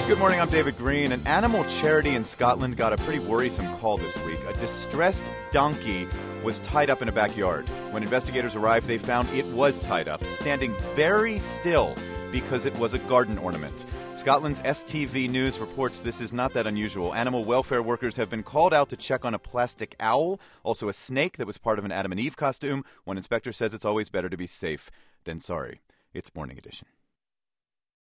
Good morning, I'm David Green. An animal charity in Scotland got a pretty worrisome call this week. A distressed donkey was tied up in a backyard. When investigators arrived, they found it was tied up, standing very still because it was a garden ornament. Scotland's STV News reports this is not that unusual. Animal welfare workers have been called out to check on a plastic owl, also a snake that was part of an Adam and Eve costume. One inspector says it's always better to be safe than sorry. It's Morning Edition.